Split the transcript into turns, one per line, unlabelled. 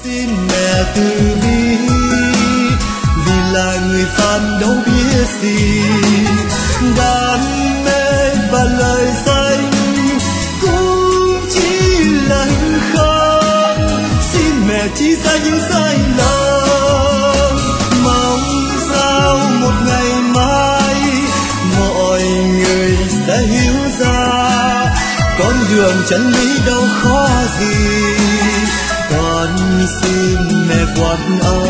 xin mẹ từ bi, vì là người phàm đâu biết gì. Đam mê và lời danh cũng chỉ là hư không, xin mẹ chỉ ra những sai lầm. Mong sao một ngày mai mọi người sẽ hiểu ra con đường chân lý đâu khó gì. Con xin mẹ quạt áo